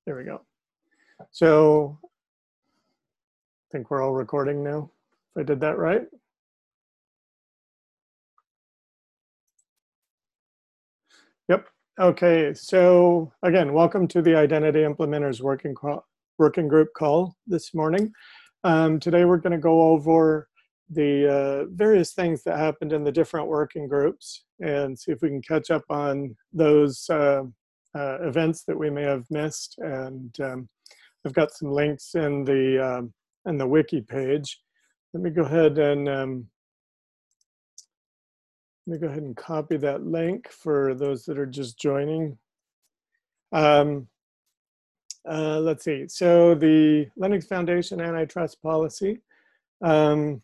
There we go. So I think we're all recording now, if I did that right. Yep. Okay, so again, welcome to the Identity Implementers Working Group call this morning. Today we're going to go over the various things that happened in the different working groups and see if we can catch up on those events that we may have missed. And I've got some links in the wiki page. Let me go ahead and copy that link for those that are just joining. Let's see. So the Linux Foundation antitrust policy. I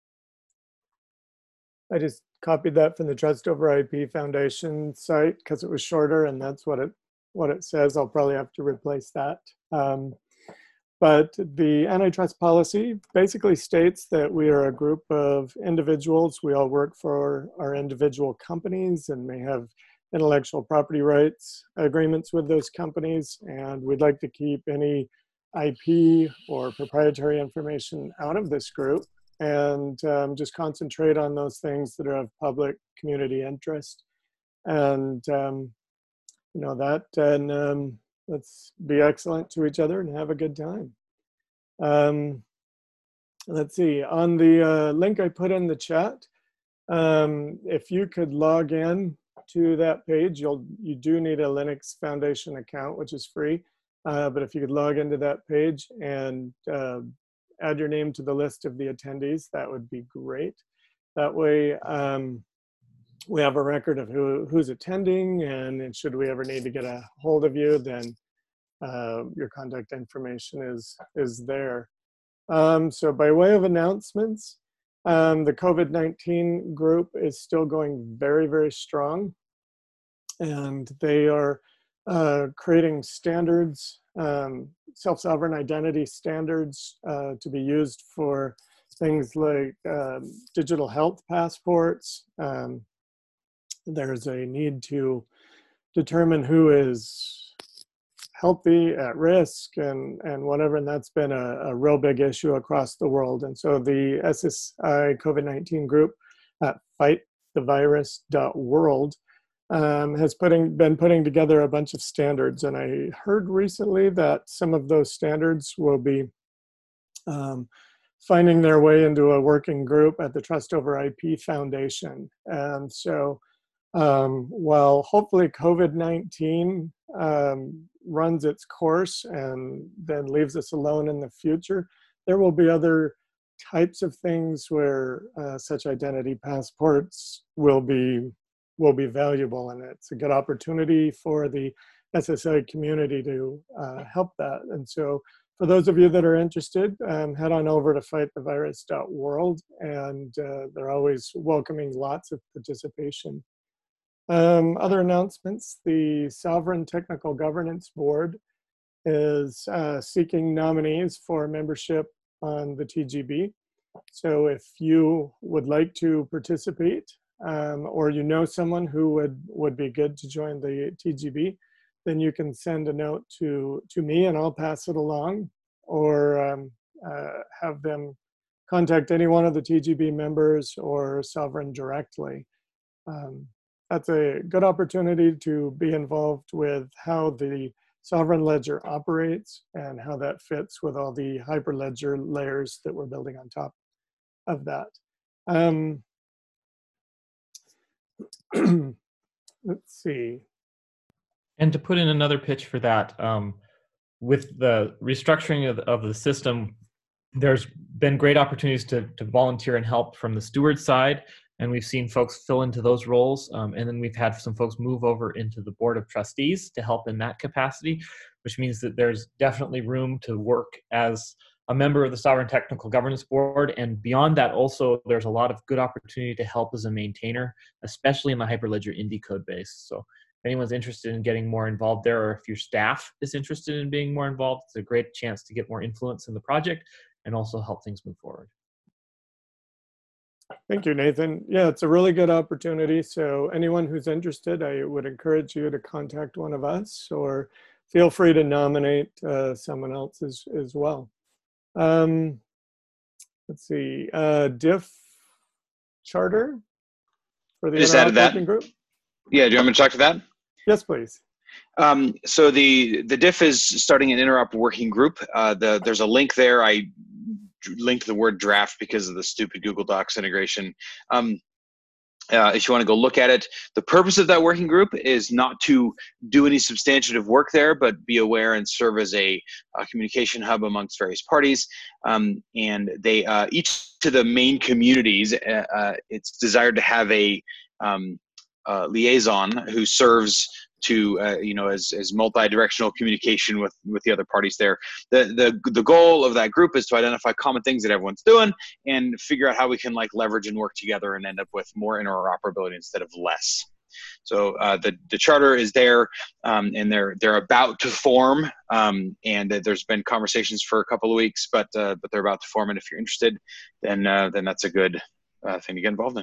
just copied that from the Trust Over IP Foundation site because it was shorter, and that's what it says. I'll probably have to replace that. But the antitrust policy basically states that we are a group of individuals. We all work for our individual companies and may have intellectual property rights agreements with those companies. And we'd like to keep any IP or proprietary information out of this group and just concentrate on those things that are of public community interest. And, you know, that and let's be excellent to each other and have a good time. Let's see, on the link I put in the chat, if you could log in to that page, you do need a Linux Foundation account, which is free. But if you could log into that page and add your name to the list of the attendees, that would be great. That way, we have a record of who's attending, and should we ever need to get a hold of you, then your contact information is there. So by way of announcements, the COVID-19 group is still going very, very strong, and they are creating standards, self-sovereign identity standards to be used for things like digital health passports. There's a need to determine who is healthy, at risk, and whatever, and that's been a real big issue across the world. And so the SSI COVID-19 group at fightthevirus.world has been putting together a bunch of standards, and I heard recently that some of those standards will be finding their way into a working group at the Trust Over IP Foundation. And so while hopefully COVID-19 runs its course and then leaves us alone in the future, there will be other types of things where such identity passports will be valuable, and it's a good opportunity for the SSI community to help that. And so for those of you that are interested, head on over to fightthevirus.world, and they're always welcoming lots of participation. Other announcements, the Sovereign Technical Governance Board is seeking nominees for membership on the TGB. So if you would like to participate, or you know someone who would be good to join the TGB, then you can send a note to me and I'll pass it along, or have them contact any one of the TGB members or Sovereign directly. That's a good opportunity to be involved with how the Sovereign ledger operates and how that fits with all the Hyperledger layers that we're building on top of that. Let's see. And to put in another pitch for that, with the restructuring of the system, there's been great opportunities to volunteer and help from the steward side, and we've seen folks fill into those roles. And then we've had some folks move over into the board of trustees to help in that capacity, which means that there's definitely room to work as a member of the Sovereign Technical Governance Board. And beyond that, also, there's a lot of good opportunity to help as a maintainer, especially in the Hyperledger Indie code base. So if anyone's interested in getting more involved there, or if your staff is interested in being more involved, it's a great chance to get more influence in the project and also help things move forward. Thank you, Nathan. Yeah, it's a really good opportunity. So anyone who's interested, I would encourage you to contact one of us or feel free to nominate someone else as well. Let's see, diff charter for the I just added Interop that. working group. Yeah, do you want me to talk to that? Yes, please. So the diff is starting an Interop working group. There's a link there. I linked the word draft because of the stupid Google Docs integration. If you want to go look at it, the purpose of that working group is not to do any substantive work there, but be aware and serve as a communication hub amongst various parties. And they each to the main communities, it's desired to have a liaison who serves to as multi-directional communication with the other parties there. The goal of that group is to identify common things that everyone's doing and figure out how we can like leverage and work together and end up with more interoperability instead of less. So the charter is there, and they're about to form, and there's been conversations for a couple of weeks, but they're about to form. And if you're interested, then that's a good thing to get involved in.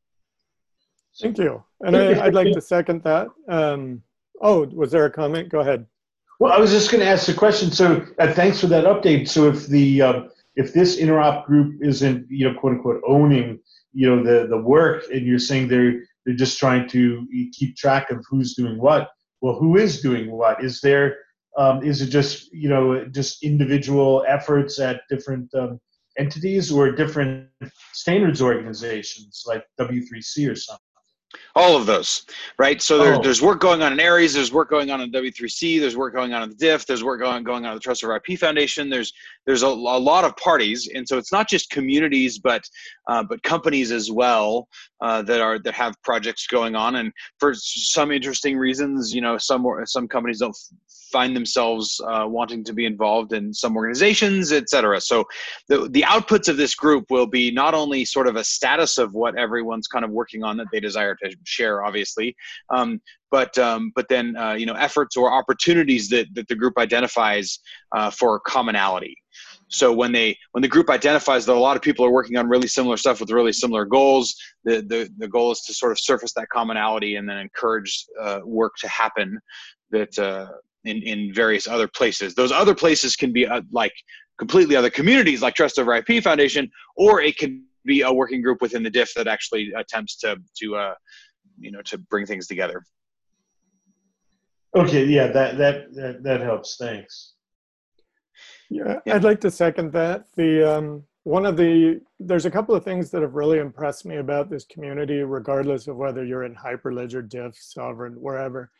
Thank you. And I'd like to second that. Oh, was there a comment? Go ahead. Well, I was just going to ask the question. So thanks for that update. So if this interop group isn't, quote unquote, owning, the work, and you're saying they're just trying to keep track of who's doing what, well, who is doing what? Is it just, just individual efforts at different entities or different standards organizations like W3C or something? All of those, right? So there's work going on in Aries, there's work going on in W3C, there's work going on in the DIF, there's work going on in the Trust Over IP Foundation. There's a lot of parties, and so it's not just communities, but companies as well that have projects going on. And for some interesting reasons, some companies don't find themselves wanting to be involved in some organizations, et cetera. So the outputs of this group will be not only sort of a status of what everyone's kind of working on that they desire to share, obviously, but then efforts or opportunities that the group identifies for commonality. So when the group identifies that a lot of people are working on really similar stuff with really similar goals, the goal is to sort of surface that commonality and then encourage work to happen that in various other places. Those other places can be like completely other communities like Trust Over IP Foundation, or it can be a working group within the DIF that actually attempts to bring things together. Okay, yeah, that helps. Thanks. Yeah, I'd like to second that. There's a couple of things that have really impressed me about this community, regardless of whether you're in Hyperledger, DIF, Sovereign, wherever,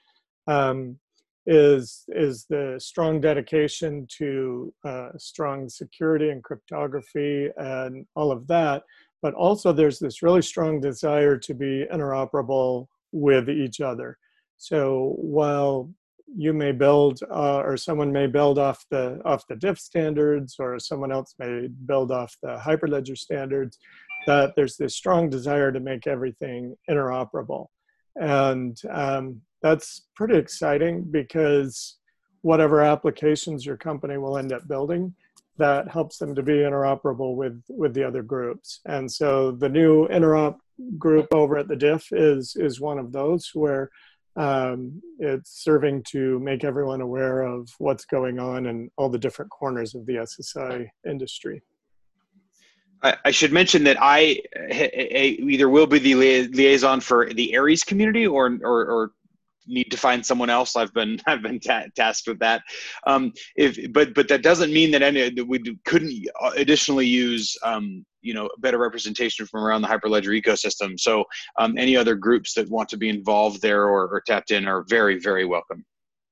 is the strong dedication to strong security and cryptography and all of that. But also there's this really strong desire to be interoperable with each other. So while you may build or someone may build off the DIF standards, or someone else may build off the Hyperledger standards, that there's this strong desire to make everything interoperable. And that's pretty exciting, because whatever applications your company will end up building, that helps them to be interoperable with the other groups. And so the new interop group over at the DIF is one of those, where it's serving to make everyone aware of what's going on in all the different corners of the SSI industry. I should mention that I either will be the liaison for the Aries community or need to find someone else. I've been tasked with that. But that doesn't mean that we couldn't additionally use better representation from around the Hyperledger ecosystem. So any other groups that want to be involved there or tapped in are very, very welcome.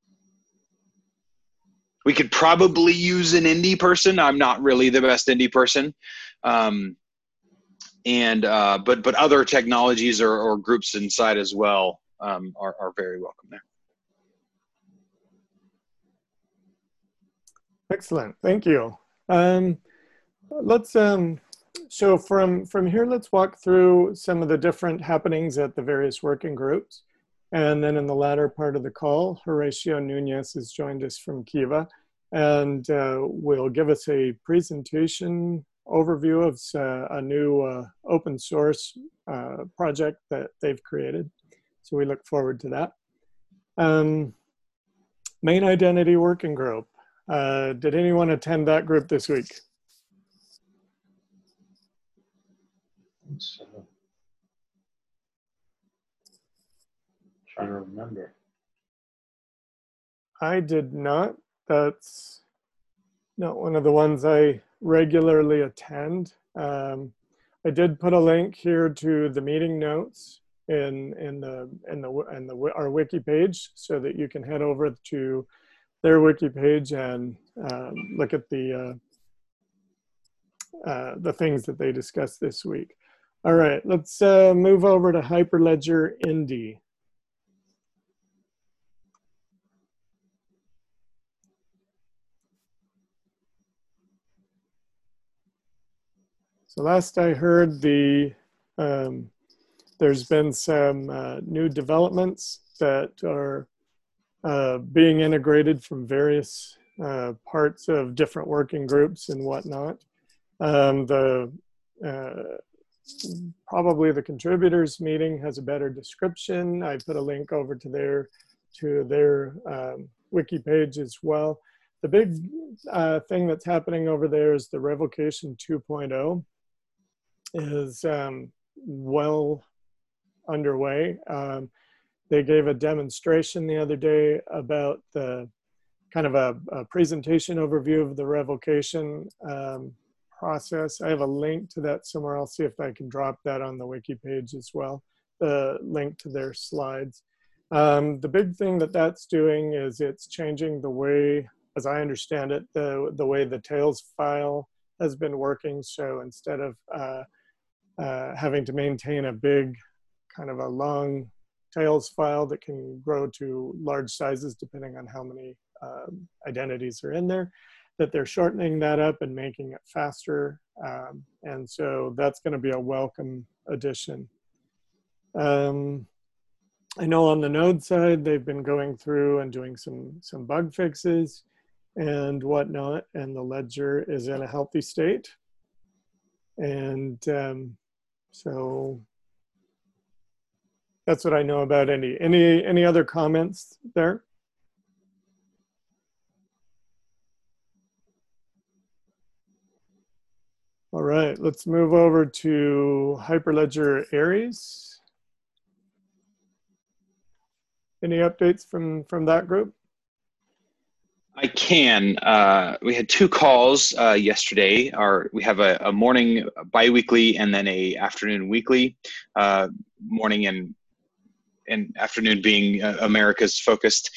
We could probably use an indie person. I'm not really the best indie person. But other technologies or groups inside as well are very welcome there. Excellent, thank you. Let's so from here, let's walk through some of the different happenings at the various working groups. And then in the latter part of the call, Horacio Nunez has joined us from Kiva, and will give us a presentation overview of a new open source project that they've created. So we look forward to that. Main Identity Working Group. Did anyone attend that group this week? So, trying to remember. I did not. That's not one of the ones I regularly attend. I did put a link here to the meeting notes in our wiki page, so that you can head over to their wiki page and look at the things that they discussed this week. All right, let's move over to Hyperledger Indy. So last I heard, there's been some new developments that are being integrated from various parts of different working groups and whatnot. Probably the contributors meeting has a better description. I put a link over to their wiki page as well. The big thing that's happening over there is the Revocation 2.0 is well underway. They gave a demonstration the other day about the kind of a presentation overview of the revocation process. I have a link to that somewhere. I'll see if I can drop that on the wiki page as well, the link to their slides. The big thing that that's doing is it's changing the way, as I understand it, the way the Tails file has been working. So instead of having to maintain a big, kind of a long Tails file that can grow to large sizes depending on how many identities are in there, that they're shortening that up and making it faster. And so that's going to be a welcome addition. I know on the Node side, they've been going through and doing some bug fixes and whatnot, and the ledger is in a healthy state. And so that's what I know about Indy. Any other comments there? All right, let's move over to Hyperledger Aries. Any updates from that group? I can. We had two calls yesterday. We have a morning biweekly and then a afternoon weekly. Morning and afternoon being America's focused.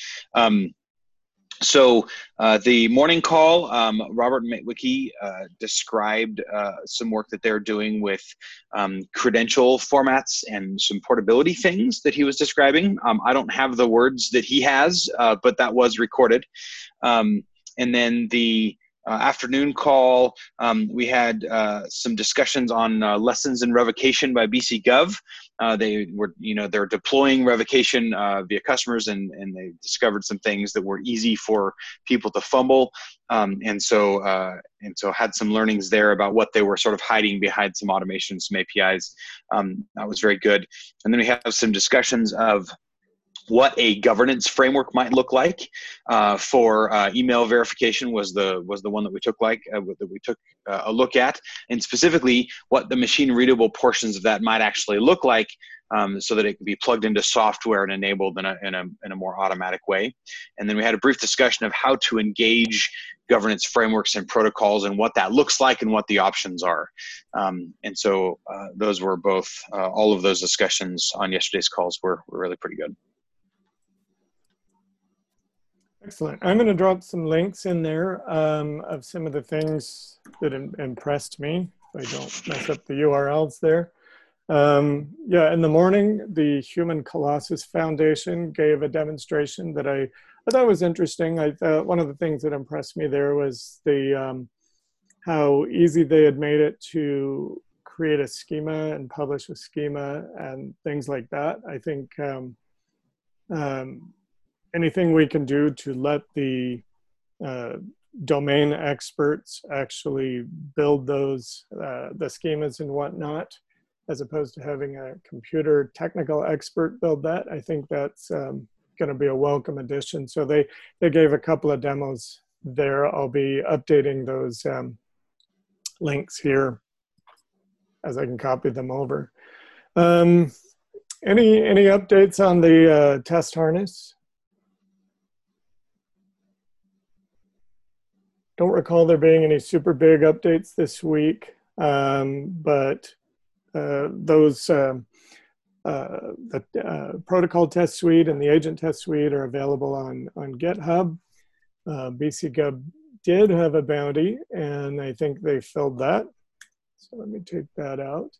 So the morning call, Robert Mitwicky described some work that they're doing with credential formats and some portability things that he was describing. I don't have the words that he has, but that was recorded. And then the afternoon call, we had some discussions on lessons in revocation by BC Gov. They're deploying revocation via customers, and they discovered some things that were easy for people to fumble, and so had some learnings there about what they were sort of hiding behind some automation, some APIs. That was very good. And then we have some discussions of what a governance framework might look like for email verification was the one that we took a look at, and specifically what the machine readable portions of that might actually look like, so that it can be plugged into software and enabled in a more automatic way. And then we had a brief discussion of how to engage governance frameworks and protocols and what that looks like and what the options are. And so those were both, all of those discussions on yesterday's calls were really pretty good. Excellent. I'm going to drop some links in there of some of the things that impressed me, if I don't mess up the URLs there. Yeah, in the morning, the Human Colossus Foundation gave a demonstration that I thought was interesting. I thought one of the things that impressed me there was how easy they had made it to create a schema and publish a schema and things like that. I think anything we can do to let the domain experts actually build those, the schemas and whatnot, as opposed to having a computer technical expert build that, I think that's going to be a welcome addition. So they gave a couple of demos there. I'll be updating those links here as I can copy them over. Any updates on the test harness? Don't recall there being any super big updates this week, but those the protocol test suite and the agent test suite are available on GitHub. BCGov did have a bounty, and I think they filled that. So let me take that out.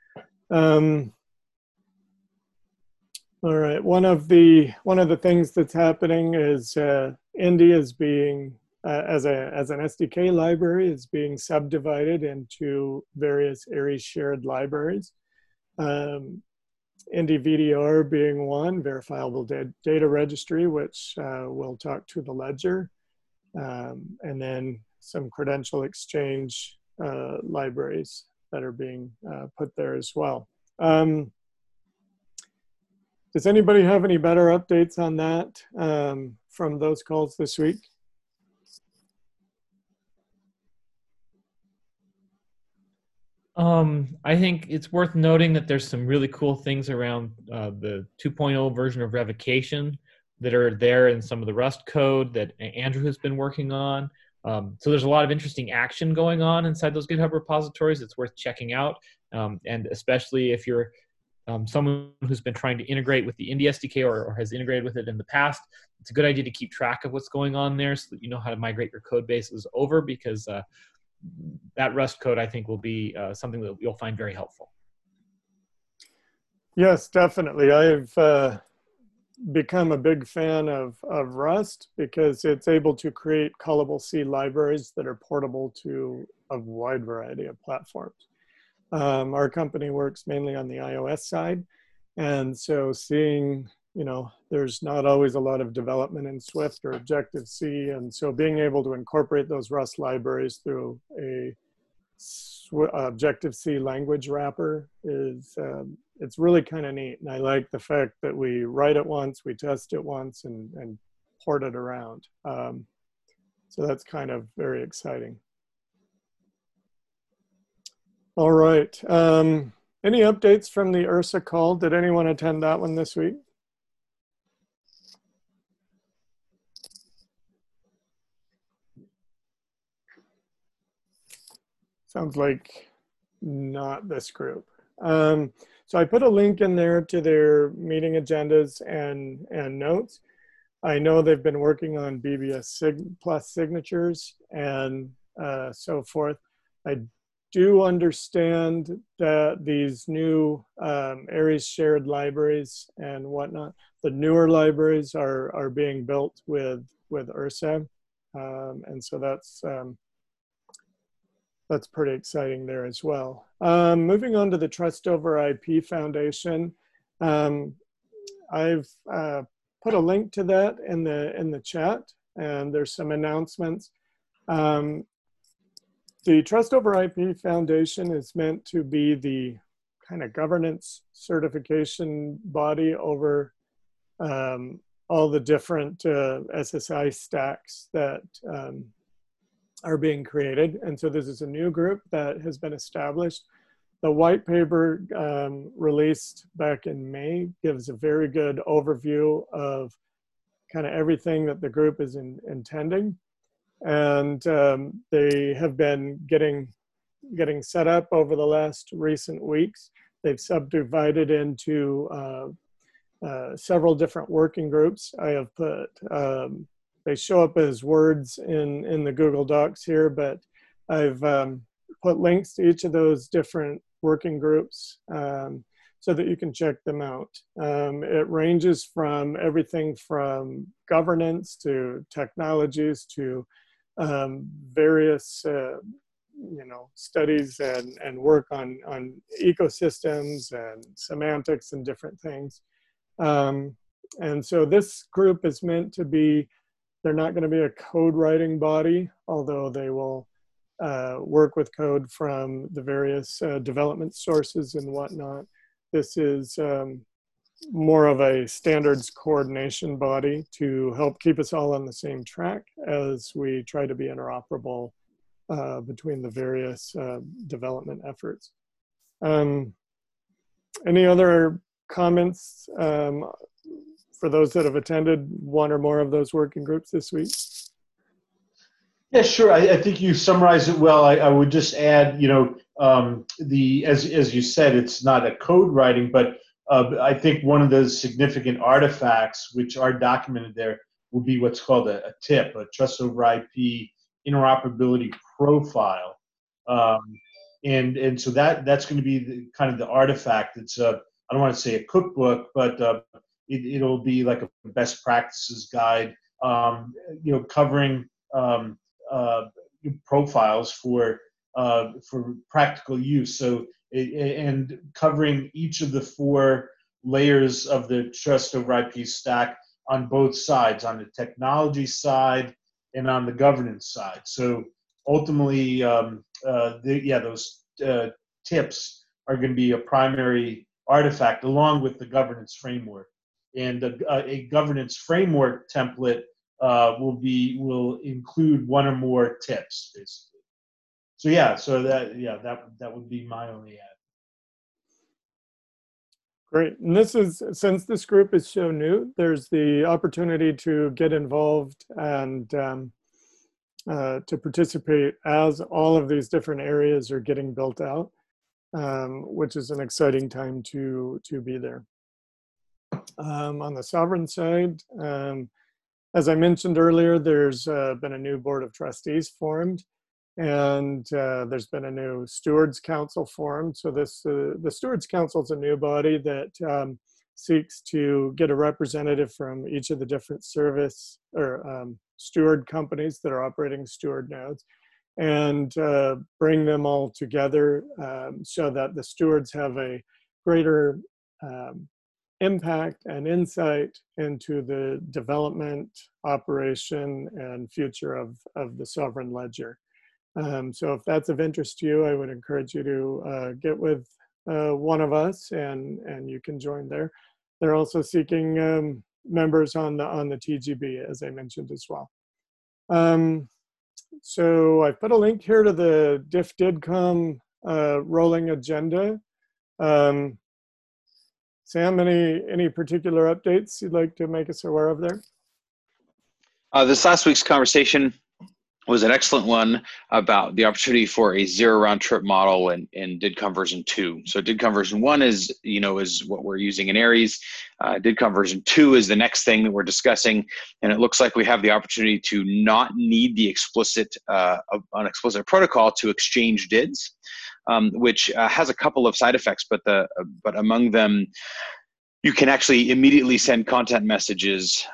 All right, one of the things that's happening is Indy is being as an SDK library is being subdivided into various Aries shared libraries. Indy VDR being one, verifiable data registry, which will talk to the ledger, and then some credential exchange libraries that are being put there as well. Does anybody have any better updates on that from those calls this week? I think it's worth noting that there's some really cool things around the 2.0 version of revocation that are there in some of the Rust code that Andrew has been working on. So there's a lot of interesting action going on inside those GitHub repositories. It's worth checking out, and especially if you're someone who's been trying to integrate with the Indy SDK or has integrated with it in the past, it's a good idea to keep track of what's going on there so that you know how to migrate your code bases over, because that Rust code, I think, will be something that you'll find very helpful. Yes, definitely. I've become a big fan of Rust because it's able to create callable C libraries that are portable to a wide variety of platforms. Our company works mainly on the iOS side, and so seeing, there's not always a lot of development in Swift or Objective-C, and so being able to incorporate those Rust libraries through a Objective-C language wrapper is, it's really kind of neat. And I like the fact that we write it once, we test it once, and port it around. So that's kind of very exciting. All right. Any updates from the Ursa call? Did anyone attend that one this week? Sounds like not this group. So I put a link in there to their meeting agendas and notes. I know they've been working on BBS plus signatures and so forth. I do understand that these new Aries shared libraries and whatnot, the newer libraries are being built with Ursa, and so that's pretty exciting there as well. Moving on to the Trust Over IP Foundation, I've put a link to that in the chat, and there's some announcements. The Trust Over IP Foundation is meant to be the kind of governance certification body over all the different SSI stacks that are being created. And so this is a new group that has been established. The white paper released back in May gives a very good overview of kind of everything that the group is intending. And they have been getting set up over the last recent weeks. They've subdivided into several different working groups. I have put, they show up as words in the Google Docs here, but I've put links to each of those different working groups so that you can check them out. It ranges from everything from governance to technologies to various studies and work on ecosystems and semantics and different things. And so this group is meant to be, they're not going to be a code writing body, although they will work with code from the various development sources and whatnot. This is more of a standards coordination body to help keep us all on the same track as we try to be interoperable between the various development efforts. Any other comments for those that have attended one or more of those working groups this week? Yeah, sure. I think you summarized it well. I would just add, you know, as you said, it's not a code writing, but I think one of the significant artifacts which are documented there will be what's called a TIP, a Trust Over IP Interoperability Profile, and so that's going to be the, kind of the artifact. It's I don't want to say a cookbook, but it'll be like a best practices guide, you know, covering profiles for practical use. So and covering each of the 4 layers of the Trust Over IP stack on both sides, on the technology side and on the governance side. So ultimately, those tips are going to be a primary artifact along with the governance framework. And a governance framework template will include 1 or more tips, basically. So that would be my only add. Great. And this is, since this group is so new, there's the opportunity to get involved and to participate as all of these different areas are getting built out, which is an exciting time to be there. On the sovereign side, as I mentioned earlier, there's been a new board of trustees formed, and there's been a new Stewards Council formed. So the Stewards Council is a new body that seeks to get a representative from each of the different service or steward companies that are operating steward nodes, and bring them all together so that the stewards have a greater impact and insight into the development, operation, and future of the sovereign ledger. So if that's of interest to you, I would encourage you to get with one of us, and you can join there. They're also seeking members on the TGB, as I mentioned as well. So I put a link here to the DIF-DIDCOM rolling agenda. Sam, any particular updates you'd like to make us aware of there? This last week's conversation was an excellent one about the opportunity for a 0 round trip model in DIDCOM version 2. So DIDCOM version 1 is what we're using in Aries. DIDCOM version 2 is the next thing that we're discussing, and it looks like we have the opportunity to not need the explicit protocol to exchange DIDs, which has a couple of side effects, but among them, you can actually immediately send content messages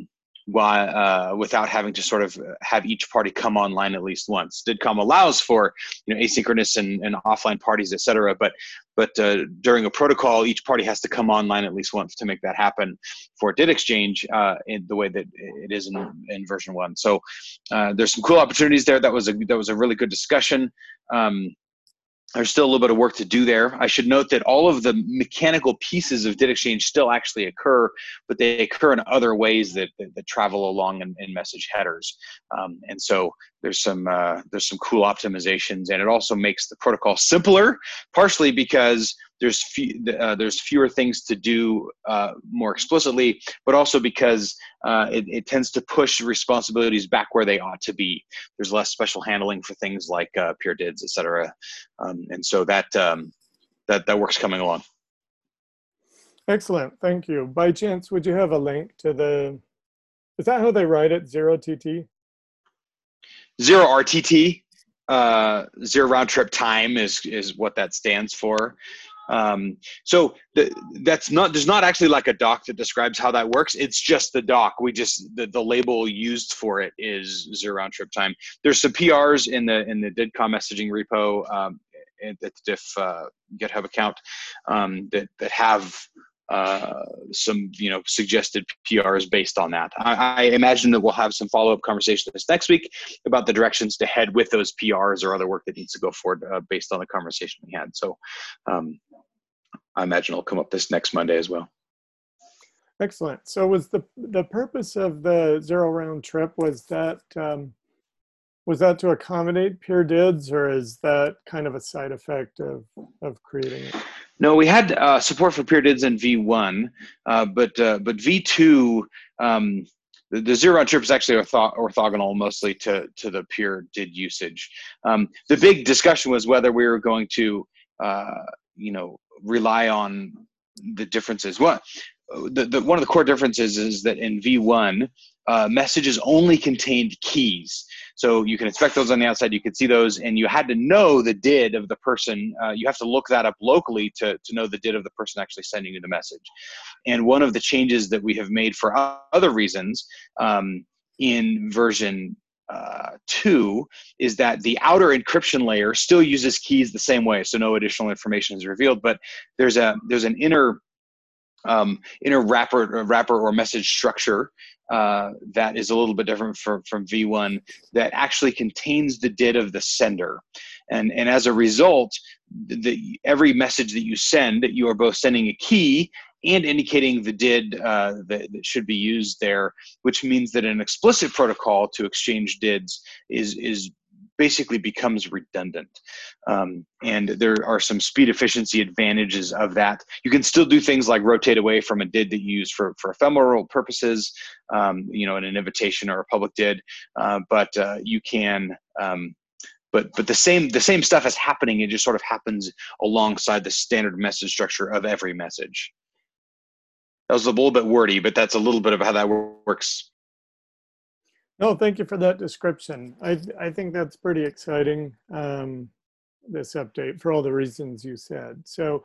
without having to sort of have each party come online at least once. DIDCOM allows for asynchronous and offline parties, etc. But during a protocol, each party has to come online at least once to make that happen for DID exchange in the way that it is in version 1. So there's some cool opportunities there. That was a really good discussion. There's still a little bit of work to do there. I should note that all of the mechanical pieces of DID exchange still actually occur, but they occur in other ways that travel along in message headers. And so there's some cool optimizations, and it also makes the protocol simpler, partially because there's fewer things to do more explicitly, but also because it tends to push responsibilities back where they ought to be. There's less special handling for things like peer DIDs, et cetera. And so that work's coming along. Excellent, thank you. By chance, would you have a link to is that how they write it, 0TT? 0 RTT, 0 round trip time is what that stands for. So there's not actually like a doc that describes how that works. It's just the doc. The label used for it is 0 round trip time. There's some PRs in the DIDCOM messaging repo at the DIF GitHub account that have some suggested PRs based on that. I imagine that we'll have some follow-up conversation this next week about the directions to head with those PRs or other work that needs to go forward based on the conversation we had. So I imagine it'll come up this next Monday as well. Excellent. So was the purpose of the zero round trip, was that to accommodate peer DIDs, or is that kind of a side effect of creating it? No, we had support for peer DIDs in V1, but V2, the zero round trip is actually orthogonal mostly to the peer DID usage. The big discussion was whether we were going to, rely on the differences. One of the core differences is that in V1, messages only contained keys. So you can inspect those on the outside, you could see those, and you had to know the DID of the person. You have to look that up locally to know the DID of the person actually sending you the message. And one of the changes that we have made for other reasons in version 2 is that the outer encryption layer still uses keys the same way, so no additional information is revealed, but there's an inner wrapper or message structure that is a little bit different from V1 that actually contains the DID of the sender. And as a result, every message that you send, you are both sending a key and indicating the DID that should be used there, which means that an explicit protocol to exchange DIDs is basically becomes redundant. And there are some speed efficiency advantages of that. You can still do things like rotate away from a DID that you use for ephemeral purposes, in an invitation or a public DID, but you can, but the same stuff is happening. It just sort of happens alongside the standard message structure of every message. That was a little bit wordy, but that's a little bit of how that works. No, thank you for that description. I think that's pretty exciting, this update, for all the reasons you said. So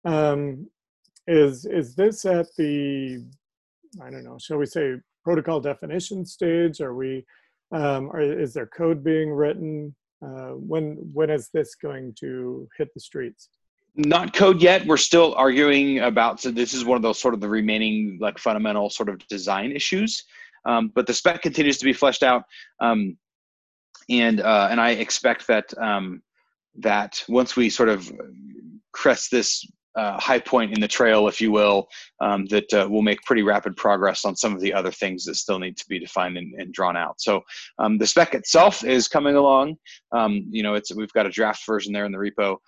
is this at the, I don't know, shall we say protocol definition stage? Are we, is there code being written? When is this going to hit the streets? Not code yet. We're still arguing about, so this is one of those sort of the remaining like fundamental sort of design issues. But the spec continues to be fleshed out, and I expect that that once we sort of crest this high point in the trail, if you will, that we'll make pretty rapid progress on some of the other things that still need to be defined and drawn out. So the spec itself is coming along. We've got a draft version there in the repo,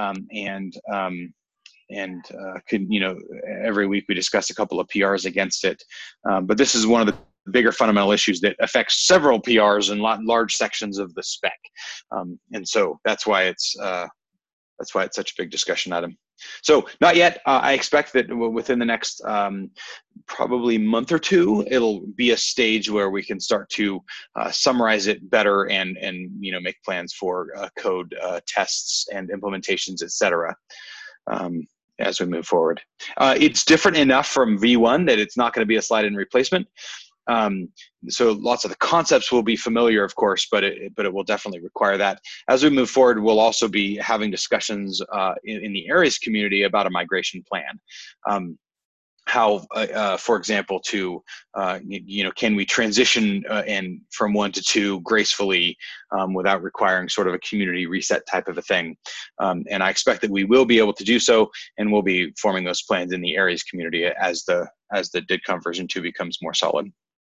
every week we discuss a couple of PRs against it. But this is one of the bigger fundamental issues that affects several PRs and large sections of the spec. And so that's why it's such a big discussion item. So not yet. I expect that within the next probably month or two, it'll be a stage where we can start to summarize it better and make plans for code tests and implementations, etc. As we move forward. It's different enough from V1 that it's not going to be a slide in replacement. So lots of the concepts will be familiar, of course, but it will definitely require that. As we move forward, we'll also be having discussions in the Aries community about a migration plan. How, for example, can we transition from 1 to 2 gracefully without requiring sort of a community reset type of a thing? And I expect that we will be able to do so, and we'll be forming those plans in the Aries community as the DIDConf version 2 becomes more solid.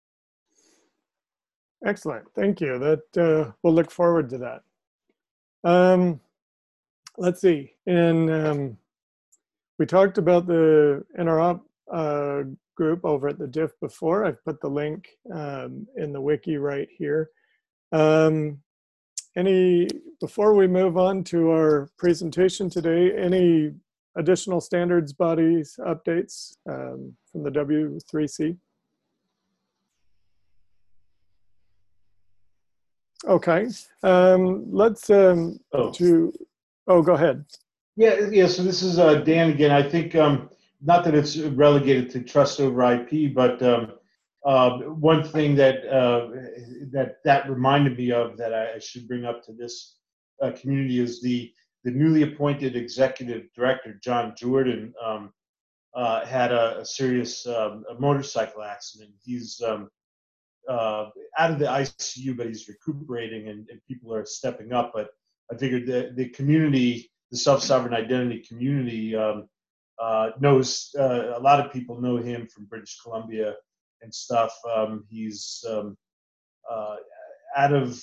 Excellent, thank you. That we'll look forward to that. Let's see. We talked about the interop group over at the diff before. I've put the link in the wiki right here. Before we move on to our presentation today, any additional standards bodies updates from the W3C? Okay, let's go ahead. Yeah. So this is Dan again. I think not that it's relegated to trust over IP, but one thing that reminded me of that I should bring up to this community is the newly appointed executive director, John Jordan, had a serious motorcycle accident. He's out of the ICU, but he's recuperating, and people are stepping up. But I figured the community, the self-sovereign identity community, knows a lot of people know him from British Columbia and stuff. He's out of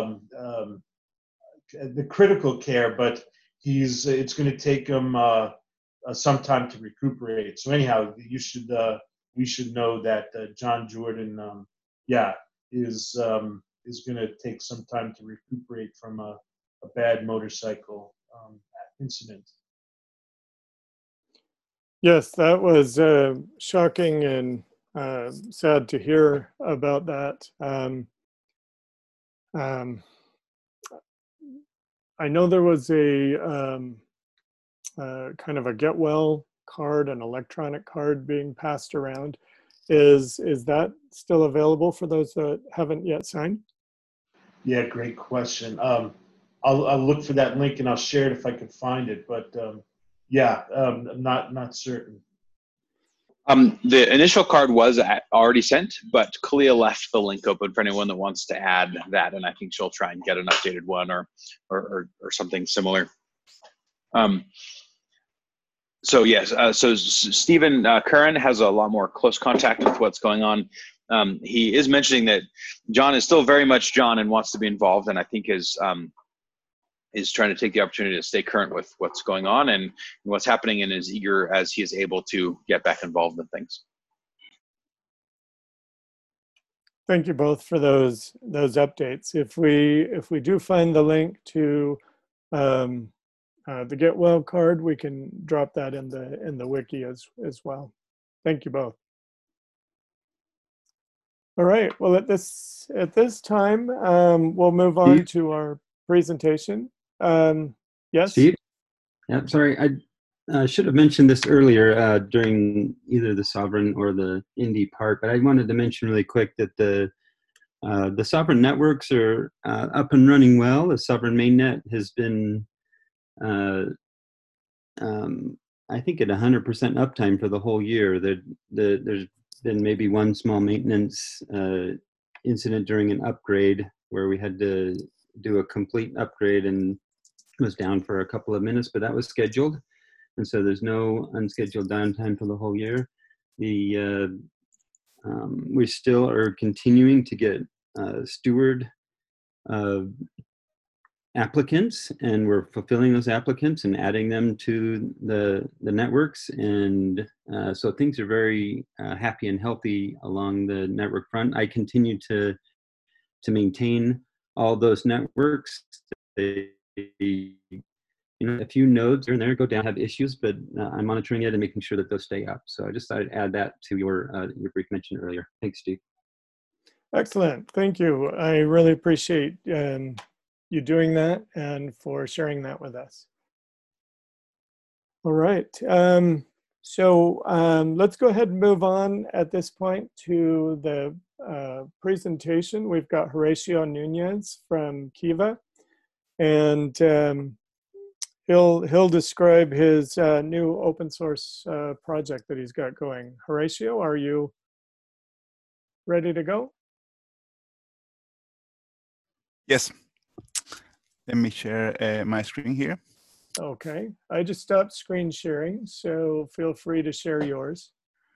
the critical care, but it's going to take him some time to recuperate. So anyhow, we should know that John Jordan, is going to take some time to recuperate from a bad motorcycle incident. Yes, that was shocking and sad to hear about that. I know there was a kind of a get well card, an electronic card being passed around. Is that still available for those that haven't yet signed? Yeah, great question. I'll look for that link and I'll share it if I can find it. But I'm not certain. The initial card was already sent, but Kalia left the link open for anyone that wants to add that, and I think she'll try and get an updated one or something similar. So yes, so Stephen Curran has a lot more close contact with what's going on. He is mentioning that John is still very much John and wants to be involved, and I think is trying to take the opportunity to stay current with what's going on and what's happening, and is eager as he is able to get back involved in things. Thank you both for those updates. If we do find the link to the Get Well card, we can drop that in the wiki as well. Thank you both. All right. Well, at this time, we'll move on to our presentation. Yes, Steve? Yeah, sorry, I should have mentioned this earlier during either the Sovrin or the Indy part, but I wanted to mention really quick that the Sovrin networks are up and running well. The Sovrin mainnet has been, I think, at 100% uptime for the whole year. There's been maybe one small maintenance incident during an upgrade where we had to do a complete upgrade and was down for a couple of minutes, but that was scheduled. And so there's no unscheduled downtime for the whole year. We still are continuing to get steward applicants, and we're fulfilling those applicants and adding them to the networks. And so things are very happy and healthy along the network front. I continue to maintain all those networks. A few nodes here and there go down, have issues, but I'm monitoring it and making sure that those stay up. So I just thought I'd add that to your brief mention earlier. Thanks, Steve. excellent. Thank you. I really appreciate you doing that and for sharing that with us. All right. So let's go ahead and move on at this point to the presentation. We've got Horacio Nunez from Kiva, and he'll describe his new open source project that he's got going. Horacio, are you ready to go? Yes. Let me share my screen here. Okay, I just stopped screen sharing, so feel free to share yours.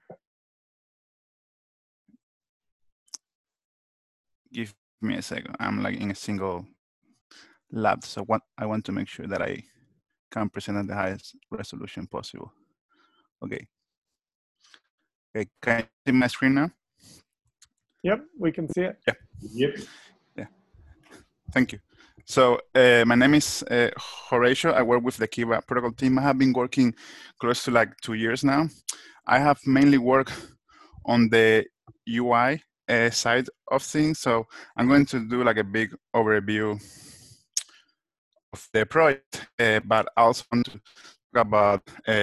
Give me a second. I'm like in a single lab, so what I want to make sure that I can present at the highest resolution possible. Okay. Okay, can you see my screen now? Yep, we can see it. Yeah. Yep. Yeah. Thank you. So my name is Horacio. I work with the Kiva protocol team. I have been working close to like 2 years now. I have mainly worked on the UI side of things. So I'm going to do like a big overview of the project, but I also want to talk about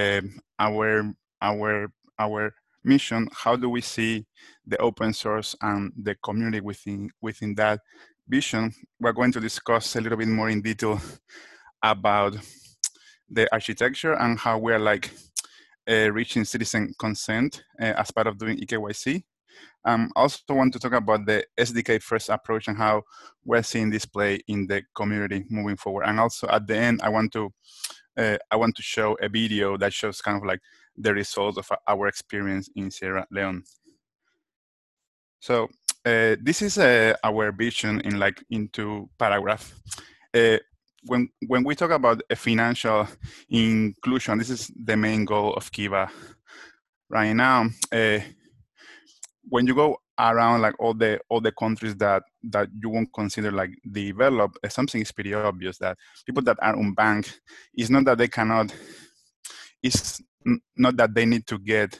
our mission. How do we see the open source and the community within that vision? We're going to discuss a little bit more in detail about the architecture and how we're like reaching citizen consent as part of doing eKYC. Also want to talk about the SDK first approach and how we're seeing this play in the community moving forward. And also at the end, I want to show a video that shows kind of like the results of our experience in Sierra Leone. So this is our vision in two paragraphs. When we talk about a financial inclusion, this is the main goal of Kiva right now. When you go around all the countries that you won't consider developed, something is pretty obvious, that people that are unbanked, it's not that they cannot, it's not that they need to get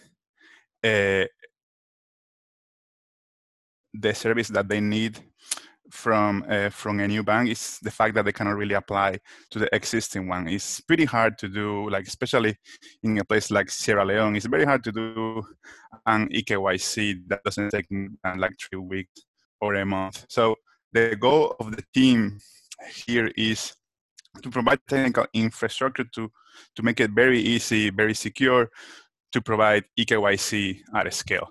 the service that they need from a new bank. Is the fact that they cannot really apply to the existing one. It's pretty hard to do, especially in a place like Sierra Leone. It's very hard to do an eKYC that doesn't take more than 3 weeks or a month. So the goal of the team here is to provide technical infrastructure to make it very easy, very secure to provide eKYC at a scale.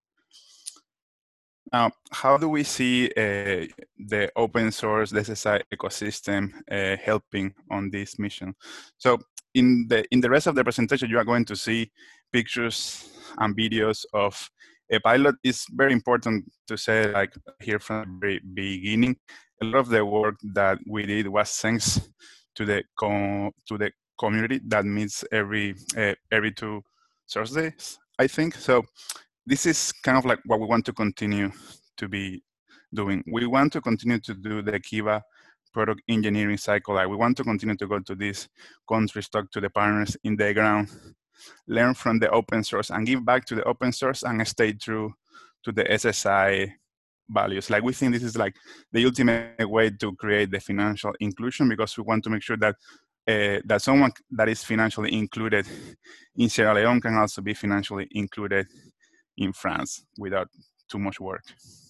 Now, how do we see the open source, the SSI ecosystem helping on this mission? So in the rest of the presentation, you are going to see pictures and videos of a pilot. It's very important to say, here from the very beginning, a lot of the work that we did was thanks to the community that meets every 2 Thursdays, I think. So this is kind of what we want to continue to be doing. We want to continue to do the Kiva product engineering cycle. We want to continue to go to these countries, talk to the partners in the ground, learn from the open source and give back to the open source and stay true to the SSI values. We think this is the ultimate way to create the financial inclusion, because we want to make sure that that someone that is financially included in Sierra Leone can also be financially included in France without too much work.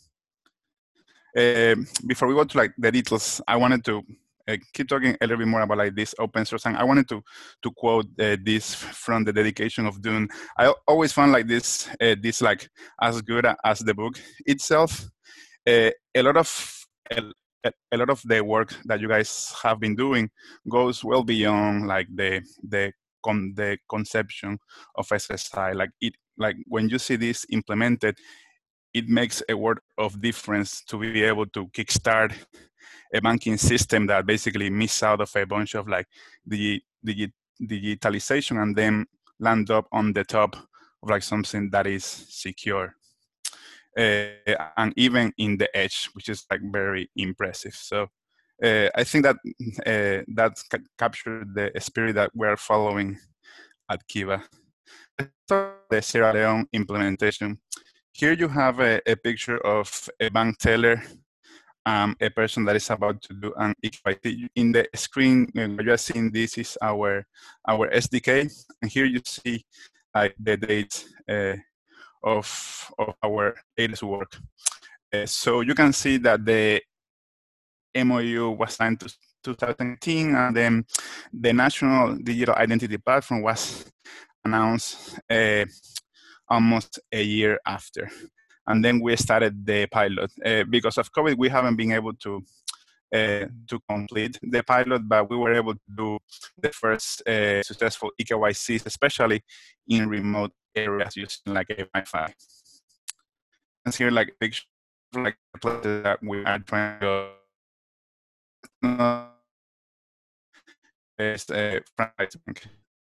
Before we go to the details, I wanted to keep talking a little bit more about this open source, and I wanted to quote this from the dedication of Dune. I always found this as good as the book itself. A lot of the work that you guys have been doing goes well beyond the conception of SSI. When you see this implemented, it makes a world of difference to be able to kickstart a banking system that basically miss out of a bunch of the digitalization and then land up on the top of something that is secure. And even in the edge, which is very impressive. So I think that that's captured the spirit that we're following at Kiva. The Sierra Leone implementation. Here you have a picture of a bank teller, a person that is about to do an eKYC. In the screen, you are seeing this is our SDK, and here you see the dates of our latest work. So you can see that the MOU was signed to 2018, and then the National Digital Identity Platform was announced almost a year after. And then we started the pilot. Because of COVID, we haven't been able to complete the pilot, but we were able to do the first successful eKYCs, especially in remote areas using a Wi-Fi. And here, a picture the places that we are trying to go. Is France Bank.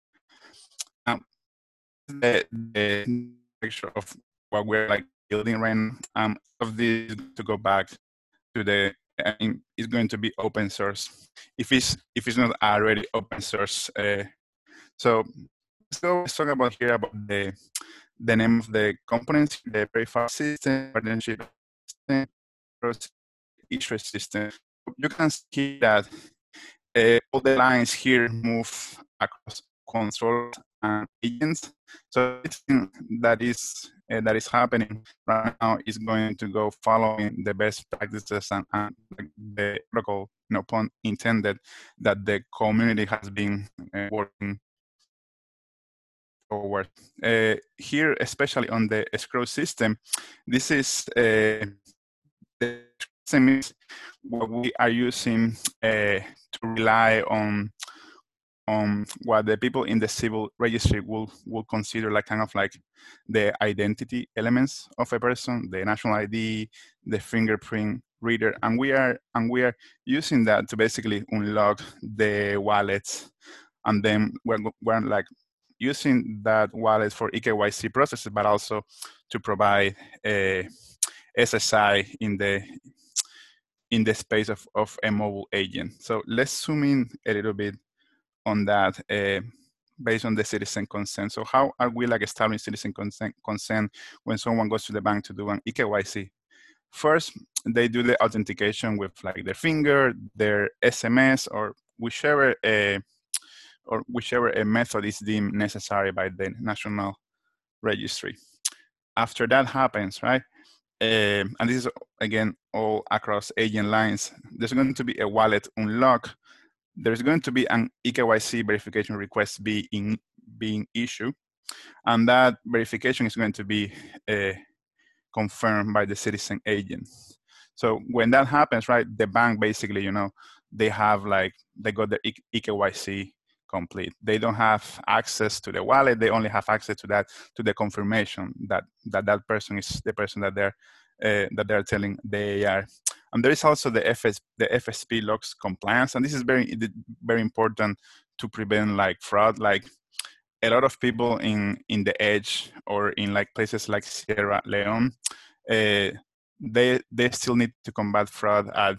The picture of what we're building right now. Of this to go back to the it's going to be open source if it's not already open source. So let's talk about the name of the components, the Verify system, partnership system, issuer system. You can see that all the lines here move across controls and agents. So everything that is happening right now is going to go following the best practices and the protocol, no pun intended, that the community has been working forward. Here, especially on the escrow system, this is the system is what we are using to rely on on what the people in the civil registry will consider like kind of like the identity elements of a person, the national ID, the fingerprint reader, and we are using that to basically unlock the wallets, and then we're like using that wallet for eKYC processes, but also to provide a SSI in the space of a mobile agent. So let's zoom in a little bit on that based on the citizen consent. So how are we like establishing citizen consent when someone goes to the bank to do an eKYC? First, they do the authentication with like their finger, their SMS, or whichever a method is deemed necessary by the National Registry. After that happens, right? And this is again all across agent lines. There's going to be a wallet unlock. There's going to be an eKYC verification request being issued, and that verification is going to be confirmed by the citizen agent. So when that happens, right, the bank basically, they got their eKYC complete. They don't have access to the wallet. They only have access to the confirmation that person is the person that they're telling they are. And there is also the FSP logs compliance, and this is very, very important to prevent like fraud. Like a lot of people in the edge or in like places like Sierra Leone, they still need to combat fraud at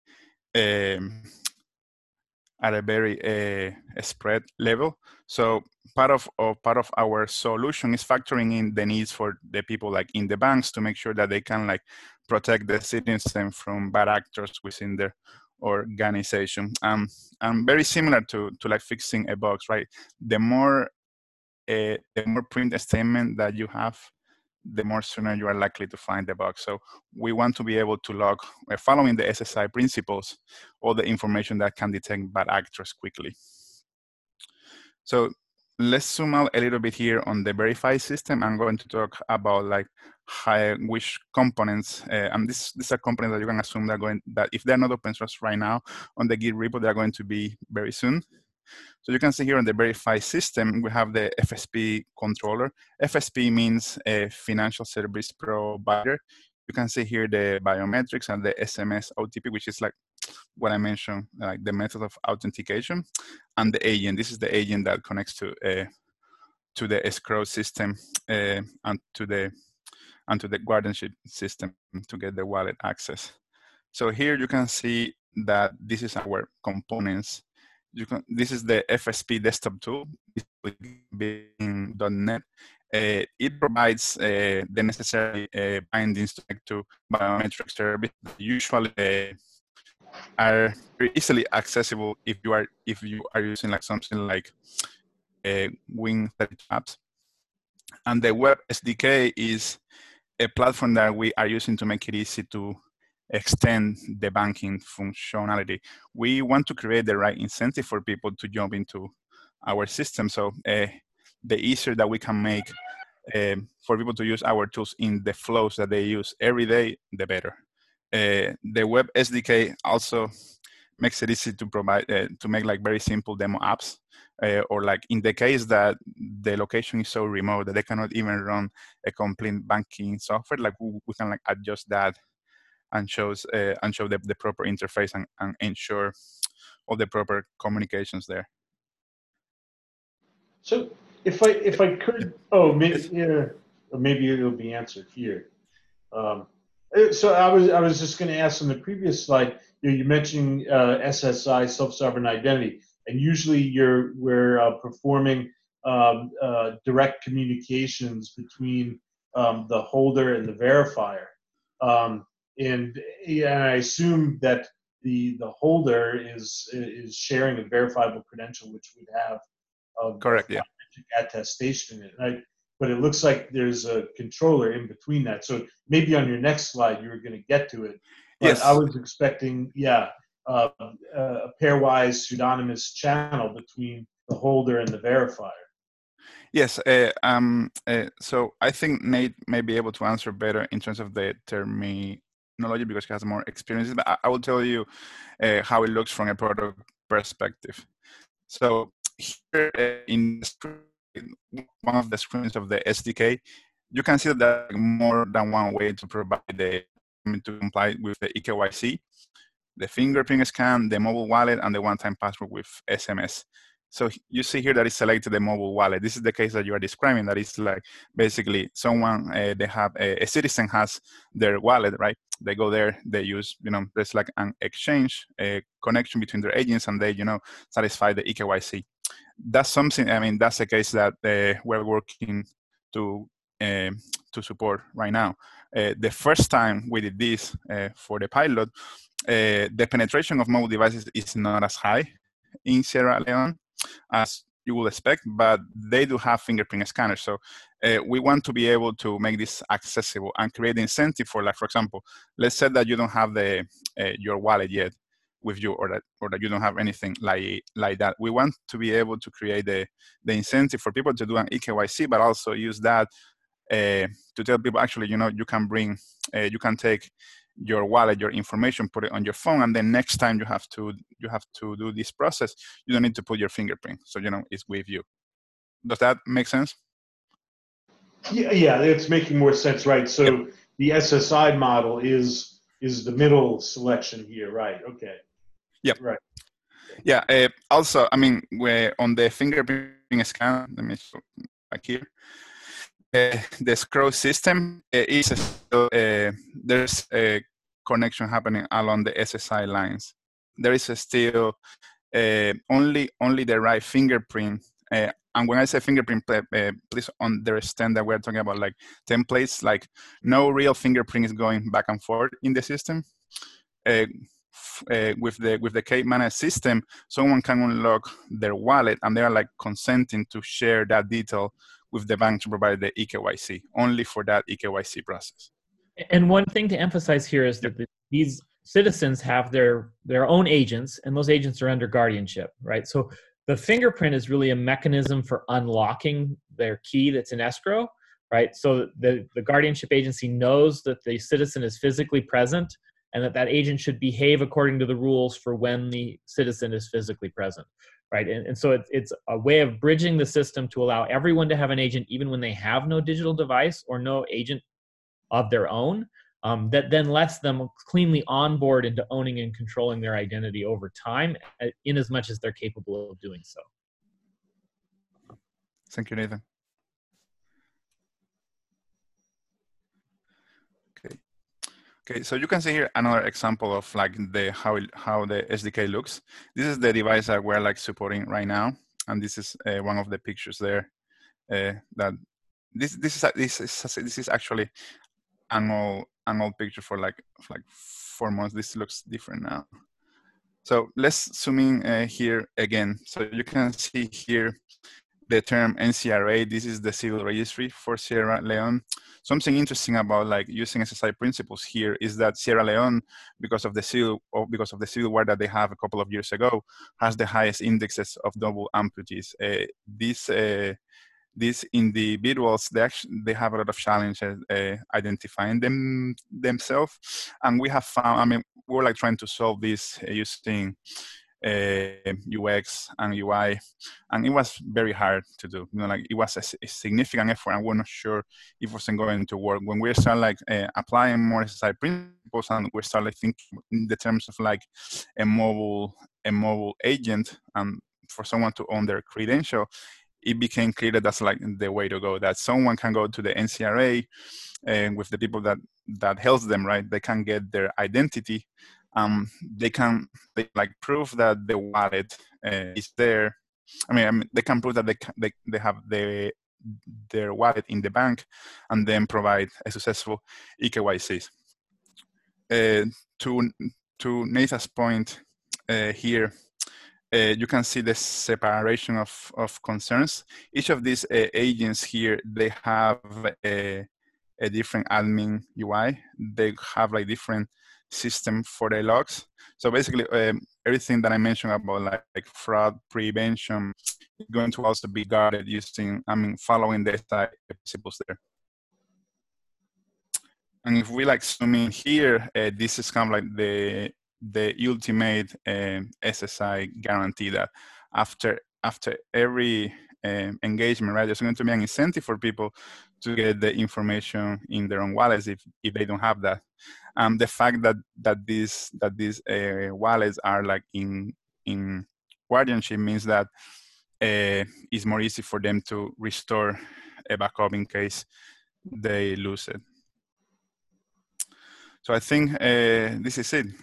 a very spread level. So part of our solution is factoring in the needs for the people like in the banks to make sure that they can like protect the citizen from bad actors within their organization. And very similar to like fixing a box, right? The more print statement that you have, the more sooner you are likely to find the bug. So we want to be able to log, following the SSI principles, all the information that can detect bad actors quickly. So let's zoom out a little bit here on the Verify system. I'm going to talk about like which components, and these are components that you can assume that if they're not open source right now on the Git repo, they're going to be very soon. So you can see here on the Verify system, we have the FSP controller. FSP means a financial service provider. You can see here the biometrics and the SMS OTP, which is like what I mentioned, like the method of authentication, and the agent. This is the agent that connects to the escrow system and to the guardianship system to get the wallet access. So here you can see that this is our components. This is the FSP desktop tool in .NET. It provides the necessary bindings to biometric services that usually are very easily accessible if you are using like something like Win32 apps. And the Web SDK is a platform that we are using to make it easy to extend the banking functionality. We want to create the right incentive for people to jump into our system. So the easier that we can make for people to use our tools in the flows that they use every day, the better. The Web SDK also makes it easy to provide, to make like very simple demo apps, or like in the case that the location is so remote that they cannot even run a complete banking software, like we can like adjust that and show the proper interface and ensure all the proper communications there. So if I could, maybe it'll be answered here. So I was just going to ask on the previous slide, you mentioned SSI, self-sovereign identity, and usually we're performing direct communications between the holder and the verifier. And I assume that the holder is sharing a verifiable credential, which would have correct, yeah, attestation in it, right? But it looks like there's a controller in between that. So maybe on your next slide you were going to get to it. But yes, I was expecting, a pairwise pseudonymous channel between the holder and the verifier. Yes, so I think Nate may be able to answer better in terms of the terminology because he has more experience. But I will tell you how it looks from a product perspective. So here in the screen, one of the screens of the SDK, you can see that there are more than one way to provide to comply with the eKYC, the fingerprint scan, the mobile wallet, and the one-time password with SMS. So you see here that it's selected the mobile wallet. This is the case that you are describing, that is like basically someone, they have a citizen has their wallet, right? They go there, they use, there's like an exchange, a connection between their agents, and they, satisfy the eKYC. That's something, that's a case that we're working to support right now. The first time we did this for the pilot, the penetration of mobile devices is not as high in Sierra Leone as you would expect, but they do have fingerprint scanners. So we want to be able to make this accessible and create incentive for, like, for example, let's say that you don't have your wallet yet with you, or that you don't have anything like that. We want to be able to create the incentive for people to do an eKYC, but also use that to tell people, actually, you can take your wallet, your information, put it on your phone, and then next time you have to do this process, you don't need to put your fingerprint. So it's with you. Does that make sense? Yeah, it's making more sense, right? So yep. The SSI model is the middle selection here, right? Okay. Yep. Right. Yeah. Also, we're on the fingerprint scan. Let me show back here. The scroll system is still, there's a connection happening along the SSI lines. There is still only the right fingerprint. And when I say fingerprint, please understand that we're talking about like templates, like no real fingerprint is going back and forth in the system. With the K-managed system, someone can unlock their wallet and they are like consenting to share that detail with the bank to provide the eKYC, only for that eKYC process. And one thing to emphasize here is that these citizens have their own agents, and those agents are under guardianship, right? So the fingerprint is really a mechanism for unlocking their key that's in escrow, right? So the guardianship agency knows that the citizen is physically present and that agent should behave according to the rules for when the citizen is physically present, right? And so it's a way of bridging the system to allow everyone to have an agent even when they have no digital device or no agent of their own, that then lets them cleanly onboard into owning and controlling their identity over time, in as much as they're capable of doing so. Thank you, Nathan. Okay, so you can see here another example of like how the SDK looks. This is the device that we're like supporting right now, and this is one of the pictures there. That this is actually an old picture for like 4 months. This looks different now. So let's zoom in here again. So you can see here the term NCRA. This is the civil registry for Sierra Leone. Something interesting about like using SSI principles here is that Sierra Leone, because of the civil war that they have a couple of years ago, has the highest indexes of double amputees. These individuals, they have a lot of challenges identifying themselves, and we have found. We're like trying to solve this using UX and UI, and it was very hard to do. Like it was a significant effort, and we're not sure if it wasn't going to work. When we start like applying more SSI principles, and we start like thinking in the terms of like a mobile agent, and for someone to own their credential, it became clear that that's like the way to go. That someone can go to the NCRA and with the people that helps them, right? They can get their identity. They like prove that the wallet is there. They can prove that they have their wallet in the bank, and then provide a successful eKYC. To Nathan's point here, you can see the separation of concerns. Each of these agents here, they have a different admin UI. They have like different system for their logs. So basically, everything that I mentioned about like fraud prevention is going to also be guarded using, following the SSI principles there. And if we like zoom in here, this is kind of like the ultimate SSI guarantee that after after every engagement, right, there's going to be an incentive for people to get the information in their own wallets if they don't have that. The fact that these wallets are like in guardianship means that it's more easy for them to restore a backup in case they lose it. So I think this is it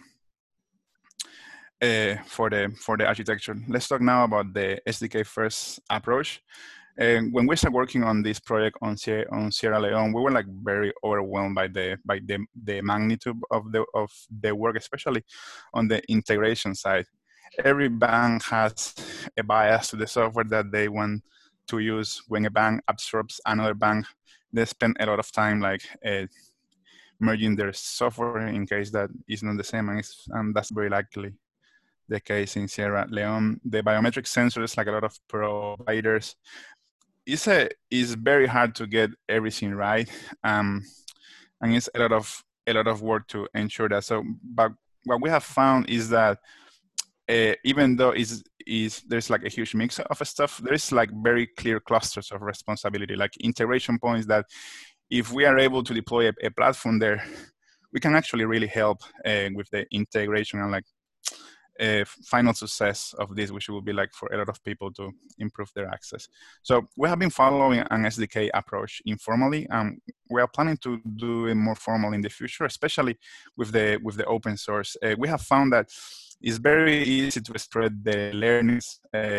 for the architecture. Let's talk now about the SDK first approach. When we started working on this project on Sierra Leone, we were like very overwhelmed by the magnitude of the work, especially on the integration side. Every bank has a bias to the software that they want to use. When a bank absorbs another bank, they spend a lot of time like merging their software in case that is not the same, and that's very likely the case in Sierra Leone. The biometric sensors, like a lot of providers, it's very hard to get everything right, and it's a lot of work to ensure that. So, but what we have found is that even though there's like a huge mix of stuff, there's like very clear clusters of responsibility, like integration points that if we are able to deploy a platform there, we can actually really help with the integration and like final success of this, which will be like for a lot of people to improve their access. So we have been following an SDK approach informally, and we are planning to do it more formal in the future, especially with the open source. We have found that it's very easy to spread the learnings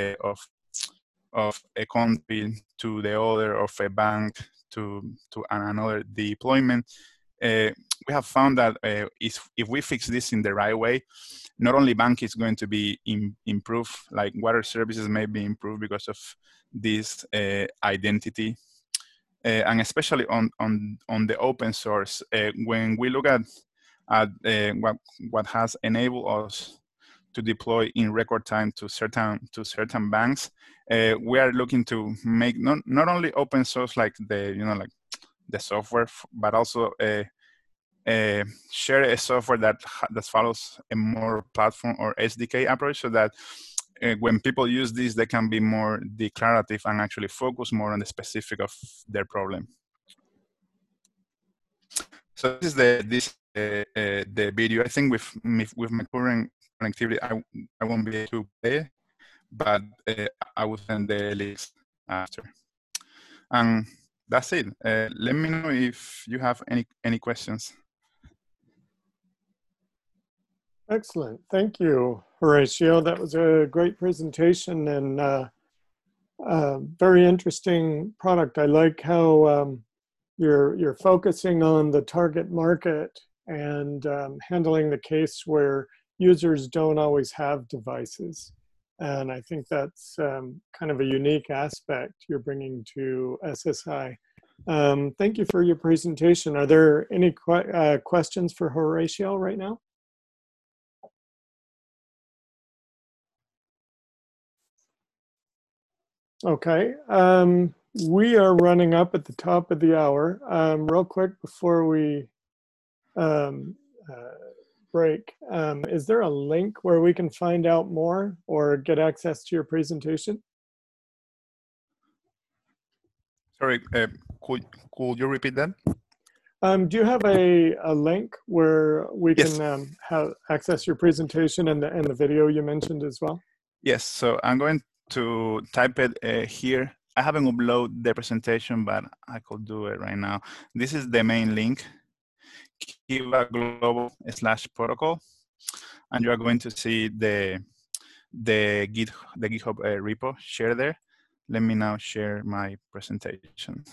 of a country to the other, of a bank to another deployment. We have found that if we fix this in the right way, not only bank is going to be improved, like water services may be improved because of this identity, and especially on the open source. When we look at what has enabled us to deploy in record time to certain banks, we are looking to make not only open source like the software, but also share a software that follows a more platform or SDK approach, so that when people use this, they can be more declarative and actually focus more on the specific of their problem. So this is the video. I think with my current connectivity, I won't be able to play it, but I will send the links after. And that's it. Let me know if you have any questions. Excellent. Thank you, Horatio. That was a great presentation and very interesting product. I like how you're focusing on the target market and handling the case where users don't always have devices. And I think that's kind of a unique aspect you're bringing to SSI. Thank you for your presentation. Are there any questions for Horatio right now? Okay, we are running up at the top of the hour. Real quick before we break, is there a link where we can find out more or get access to your presentation? Sorry, could you repeat that? Do you have a link where we Yes. can have access your presentation and the video you mentioned as well? Yes, so I'm going to type it here. I haven't uploaded the presentation, but I could do it right now. This is the main link, Kiva Global/protocol, and you are going to see the GitHub repo share there. Let me now share my presentation.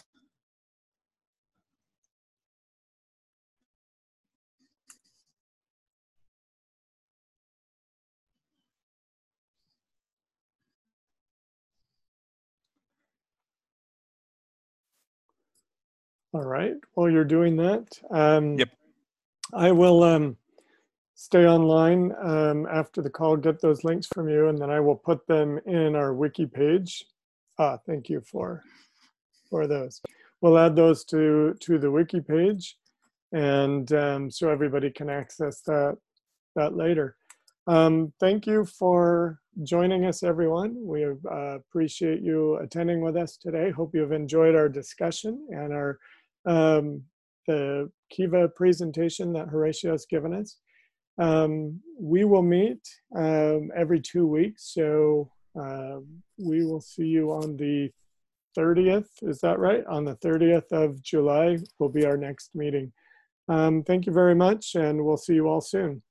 All right, while you're doing that, Yep. I will stay online after the call, get those links from you, and then I will put them in our wiki page. Thank you for those. We'll add those to the wiki page, and so everybody can access that later. Thank you for joining us, everyone. We appreciate you attending with us today. Hope you've enjoyed our discussion and our the Kiva presentation that Horatio has given us. We will meet every 2 weeks, so we will see you on the 30th. Is that right? On the 30th of July will be our next meeting. Thank you very much, and we'll see you all soon.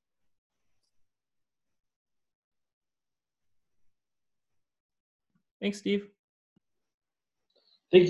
Thanks, Steve.